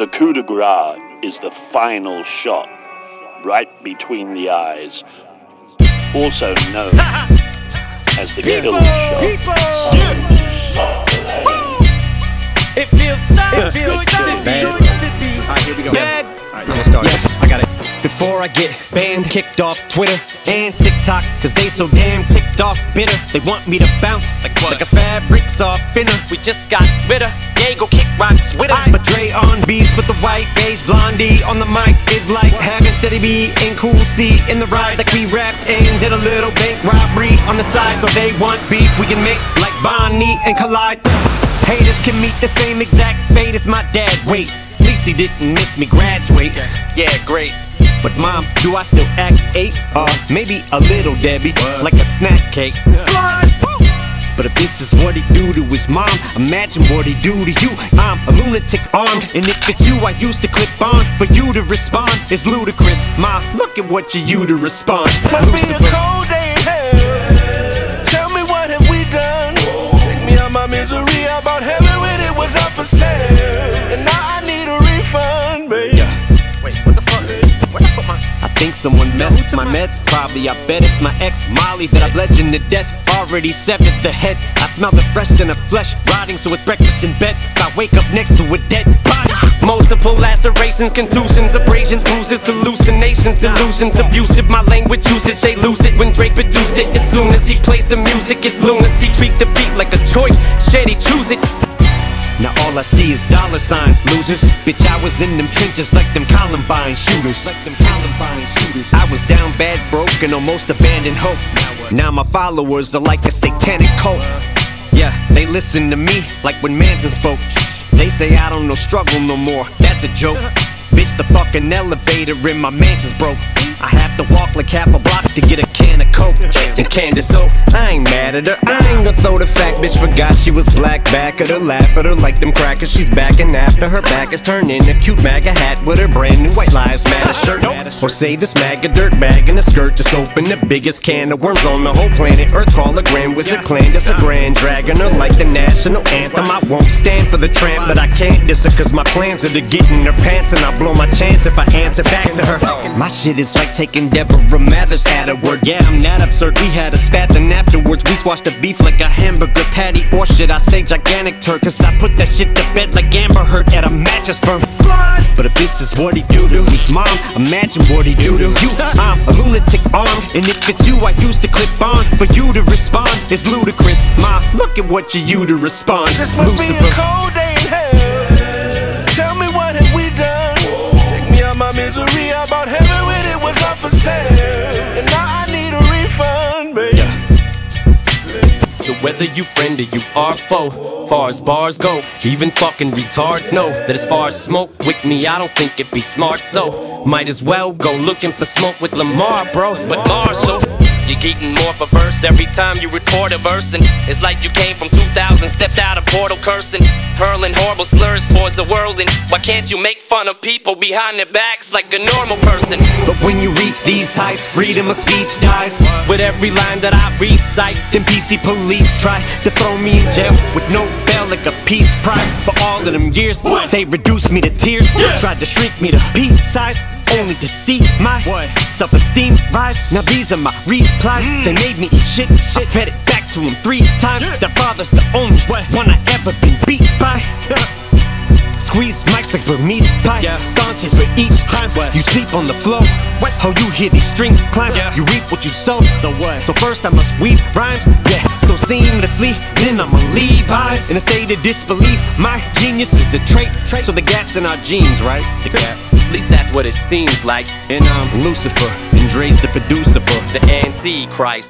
The coup de grace is the final shot, right between the eyes, also known as the kill shot. It feels so good to be. Alright, here we go. Bad. Alright, we'll start. Yes, I got it. Before I get banned, kicked off Twitter and TikTok, cause they so damn ticked off bitter. They want me to bounce like a fabric soft finner. We just got rid of Diego kick rocks with her. But Dre on beats with the white bass, Blondie on the mic is like having Steady B and Cool C in the ride. Like we rapped and did a little bank robbery on the side. So they want beef, we can make like Bonnie and Collide. Haters can meet the same exact fate as my dad. Wait, at least he didn't miss me graduate. Yeah, great. But mom, do I still act 8? Maybe a little Debbie, like a snack cake. But if this is what he do to his mom, imagine what he do to you. I'm a lunatic armed, and if it's you I used to clip on, for you to respond is ludicrous. Ma, look at what you to respond. Must be a cold day in hell. Tell me what have we done? Take me out my misery. I bought heaven when it was up for sale, and now I need a refund, baby. Wait, what the fuck? Where I put my... I think someone messed with my meds, probably. I bet it's my ex Molly that I bludgeoned to death. Already severed the head. I smell the fresh in the flesh, rotting so it's breakfast in bed. If I wake up next to a dead body. Multiple lacerations, contusions, abrasions, bruises, hallucinations, delusions, abusive. My language usage, they lose it when Drake produced it. As soon as he plays the music, it's lunacy. Treat the beat like a choice, shady choose it. Now all I see is dollar signs, losers. Bitch, I was in them trenches like them Columbine shooters. I was down bad, broke, and almost abandoned hope. Now my followers are like a satanic cult. Yeah, they listen to me like when Manson spoke. They say I don't know struggle no more, that's a joke. Bitch, the fucking elevator in my mansion's broke. I have to walk like half a block to get a can of Coke and Candace, so I ain't mad at her. I ain't gonna throw the fact bitch forgot she was black. Back at her, laugh at her like them crackers. She's backing after her back is turned in a cute MAGA hat with her brand new white lives matter shirt. Or say this MAGA dirt bag in a skirt just open the biggest can of worms on the whole planet Earth. Call a Grand Wizard clan, that's a grand dragon. Her like the national anthem. I won't stand for the tramp, but I can't diss her cause my plans are to get in her pants, and I blow my chance if I answer back to her. My shit is like taking Deborah Mathers at her word. Yeah, I'm that absurd. We had a spat, then afterwards we squashed the beef like a hamburger patty. Or should I say gigantic turd, cause I put that shit to bed like Amber Heard at a mattress firm. But if this is what he do to his mom, imagine what he do to you. I'm a lunatic armed, and if it's you I used to clip on, for you to respond is ludicrous. Ma, look at what you to respond. This must be a cold day in hell. Tell me what have we done? Take me out my misery. I bought heaven when it was up for sale, and now I need a refund, baby. So whether you friend or you are foe, far as bars go, even fucking retards know that as far as smoke with me, I don't think it'd be smart. So might as well go looking for smoke with Lamar, bro. But Marshall, you're getting more perverse every time you record a verse, and it's like you came from 2000, stepped out a portal cursing, hurling horrible slurs towards the world. And why can't you make fun of people behind their backs like a normal person? But when you reach these heights, freedom of speech dies. With every line that I recite, then PC police try to throw me in jail with no bail like a peace prize. For all of them years, they reduced me to tears, tried to shrink me to peace size, only to see my self-esteem rise. Now these are my replies. They made me eat shit. I fed it back to them 3 times. Stepfather's the only one I ever been beat by. Squeeze mics like Burmese pie. Thonches for each time you sleep on the floor. How you hear these strings climb. You reap what you sow. So first I must weave rhymes. So seamlessly, then I'ma leave eyes in a state of disbelief. My genius is a trait. So the gap's in our genes, right? The gap. At least that's what it seems like. And I'm Lucifer, and Dre's the producer for the Antichrist.